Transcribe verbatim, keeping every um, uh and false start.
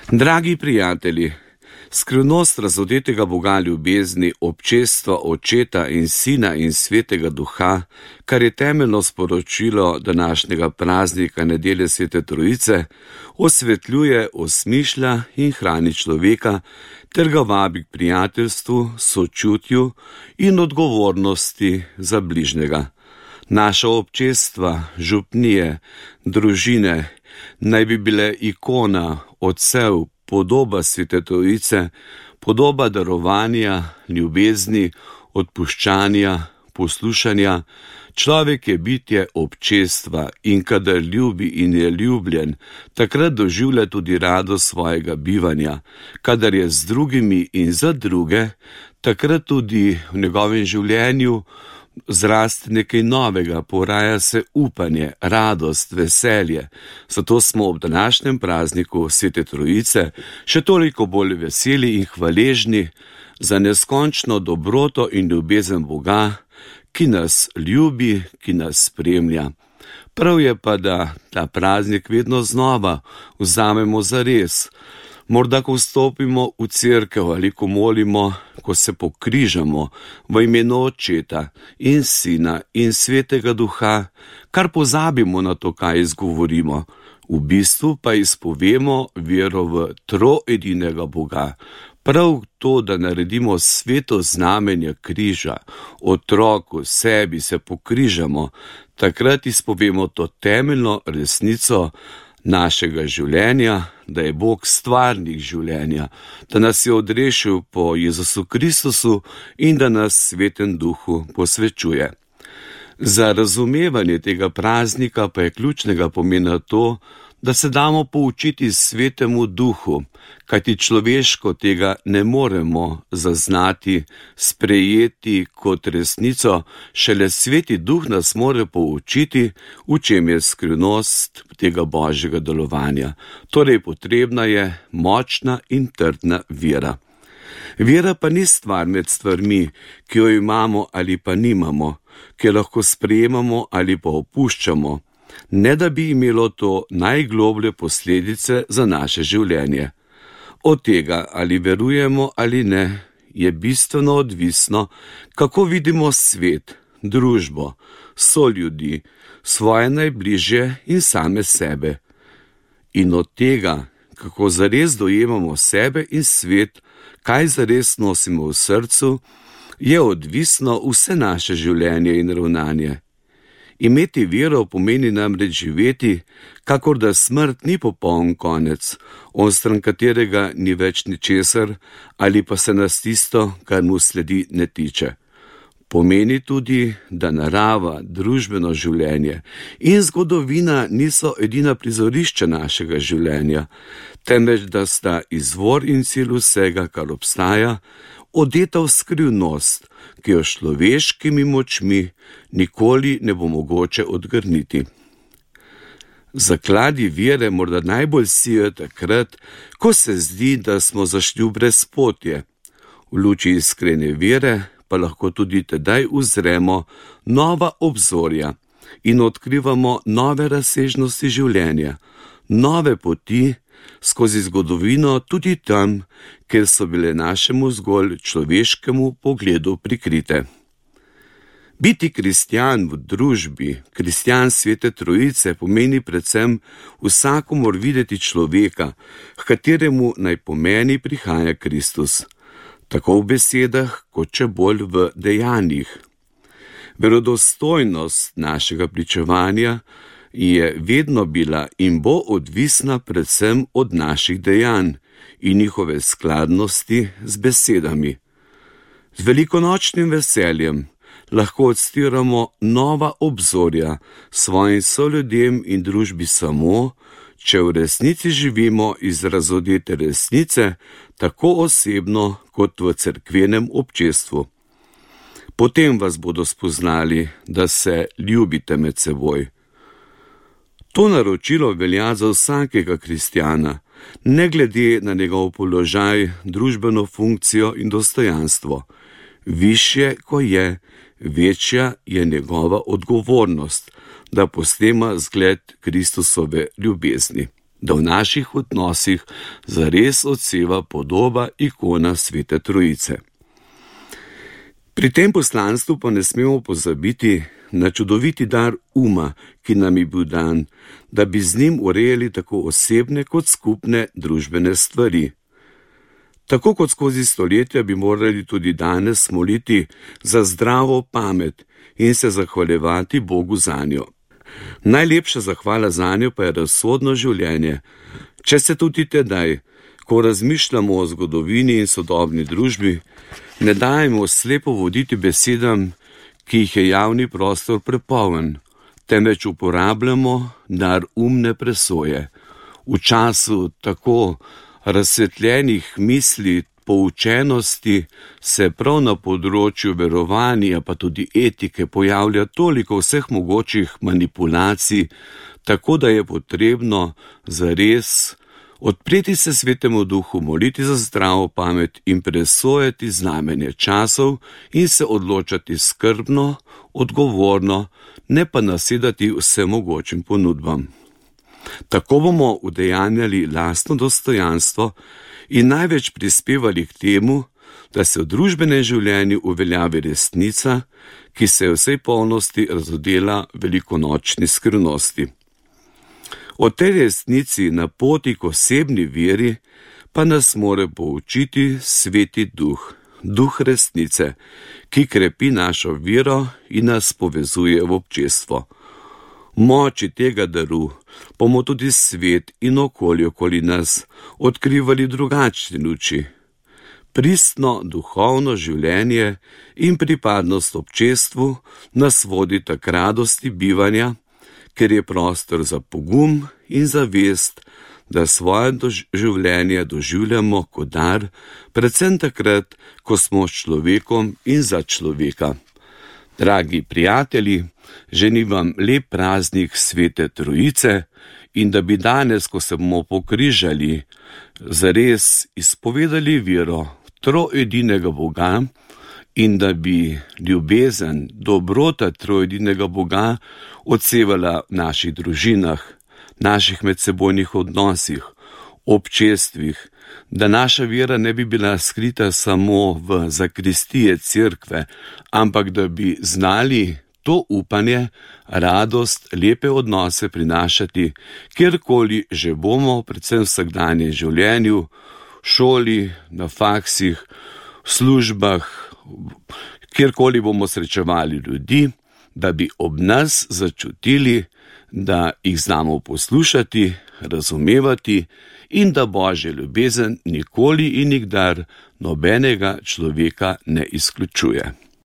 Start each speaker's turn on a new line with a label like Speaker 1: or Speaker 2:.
Speaker 1: Dragi prijatelji, skrivnost razodetega Boga ljubezni, občestva Očeta in Sina in Svetega Duha, kar je temeljno sporočilo današnjega praznika nedelje Svete Trojice, osvetljuje, osmišlja in hrani človeka ter ga vabi k prijateljstvu, sočutju in odgovornosti za bližnjega. Naša občestva, župnije, družine naj bi bile ikona, odsev, podoba Svete Trojice, podoba darovanja, ljubezni, odpuščanja, poslušanja. Človek je bitje občestva in kadar ljubi in je ljubljen, takrat doživlja tudi radost svojega bivanja. Kadar je z drugimi in za druge, takrat tudi v njegovem življenju zraste nekaj novega, poraja se upanje, radost, veselje. Zato smo ob današnjem prazniku Svete Trojice še toliko bolj veseli in hvaležni za neskončno dobroto in ljubezen Boga, ki nas ljubi, ki nas spremlja. Prav je pa, da ta praznik vedno znova vzamemo zares. Morda, ko vstopimo v cerkev ali ko molimo, ko se pokrižamo v imenu Očeta in Sina in Svetega Duha, kar pozabimo na to, kaj izgovorimo. V bistvu pa izpovemo vero v troedinega Boga. Prav to, da naredimo sveto znamenje križa, otroku, sebi se pokrižamo, takrat izpovemo to temeljno resnico našega življenja, da je Bog stvarnik življenja, da nas je odrešil po Jezusu Kristusu in da nas Svetem Duhu posvečuje. Za razumevanje tega praznika pa je ključnega pomena to, da se damo poučiti Svetemu Duhu, kajti človeško tega ne moremo zaznati, sprejeti kot resnico, šele Sveti Duh nas more poučiti, v čem je skrivnost tega Božjega delovanja. Torej potrebna je močna in trdna vera. Vera pa ni stvar med stvarmi, ki jo imamo ali pa nimamo, ki jo lahko sprejemamo ali pa opuščamo, ne da bi imelo to najgloblje posledice za naše življenje. Od tega, ali verujemo ali ne, je bistveno odvisno, kako vidimo svet, družbo, soljudi, svoje najbližje in same sebe. In od tega, kako zares dojemamo sebe in svet, kaj zares nosimo v srcu, je odvisno vse naše življenje in ravnanje. Imeti vero pomeni namreč živeti, kakor da smrt ni popoln konec, onstran katerega ni več ničesar, ali pa se nas tisto, kar mu sledi, ne tiče. Pomeni tudi, da narava, družbeno življenje in zgodovina niso edina prizorišča našega življenja, temveč da sta izvor in cilj vsega, kar obstaja, odeta v skrivnost, ki jo človeškimi močmi nikoli ne bo mogoče odgrniti. Zakladi vere morda najbolj sijo takrat, ko se zdi, da smo zašli v brezpotje. V luči iskrene vere pa lahko tudi tedaj uzremo nova obzorja in odkrivamo nove razsežnosti življenja, nove poti skozi zgodovino, tudi tam, kjer so bile našemu zgolj človeškemu pogledu prikrite. Biti kristjan v družbi, kristjan Svete Trojice, pomeni predvsem vsakomur videti človeka, h kateremu naj pomeni prihaja Kristus, tako v besedah, kot če bolj v dejanjih. Verodostojnost našega pričevanja je vedno bila in bo odvisna predvsem od naših dejanj in njihove skladnosti z besedami. Z velikonočnim veseljem lahko odstiramo nova obzorja svojim soljudem in družbi samo, če v resnici živimo iz razodete resnice, tako osebno kot v cerkvenem občestvu. Potem vas bodo spoznali, da se ljubite med seboj. To naročilo velja za vsakega kristjana, ne glede na njegov položaj, družbeno funkcijo in dostojanstvo. Višje, ko je, večja je njegova odgovornost, da posnema zgled Kristusove ljubezni. da v naših odnosih zares odseva podoba ikona Svete Trojice. Pri tem poslanstvu pa ne smemo pozabiti na čudoviti dar uma, ki nam je bil dan, da bi z njim urejali tako osebne kot skupne družbene stvari. Tako kot skozi stoletja bi morali tudi danes moliti za zdravo pamet in se zahvaljevati Bogu zanjo. Najlepša zahvala zanjo pa je razsodno življenje. Če se tudi tedaj, ko razmišljamo o zgodovini in sodobni družbi, ne dajmo slepo voditi besedam, ki jih je javni prostor prepoln, temveč uporabljamo dar umne presoje. V času tako razsvetljenih misli, poučenosti se prav na področju verovanja pa tudi etike pojavlja toliko vseh mogočih manipulacij, tako da je potrebno zares odpreti se Svetemu Duhu, moliti za zdravo pamet in presojati znamenje časov in se odločati skrbno, odgovorno, ne pa nasedati vsem mogočim ponudbam. Tako bomo udejanjali lastno dostojanstvo in največ prispevali k temu, da se v družbenem življenju uveljavi resnica, ki se v vsej polnosti razodela velikonočni skrivnosti. O tej resnici na poti k osebni veri pa nas mora poučiti Sveti Duh, Duh resnice, ki krepi našo vero in nas povezuje v občestvo. Moči tega daru bomo tudi svet in okolje okoli nas odkrivali drugačne luči. Pristno duhovno življenje in pripadnost občestvu nas vodita k radosti bivanja, ker je prostor za pogum in zavest, da svoje dož- življenje doživljamo kot dar, predvsem takrat, ko smo s človekom in za človeka. Dragi prijatelji, želim vam lep praznik Svete Trojice in da bi danes, ko se bomo pokrižali, zares izpovedali vero v troedinega Boga in da bi ljubezen, dobrota troedinega Boga odsevala v naših družinah, naših medsebojnih odnosih, občestvih, da naša vera ne bi bila skrita samo v zakristije cerkve, ampak da bi znali to upanje, radost, lepe odnose prinašati, kjerkoli že bomo, predvsem v vsakdanjem življenju, v šoli, na faksih, v službah, kjerkoli bomo srečevali ljudi, da bi ob nas začutili, da jih znamo poslušati, razumevati in da Božja ljubezen nikoli in nikdar nobenega človeka ne izključuje.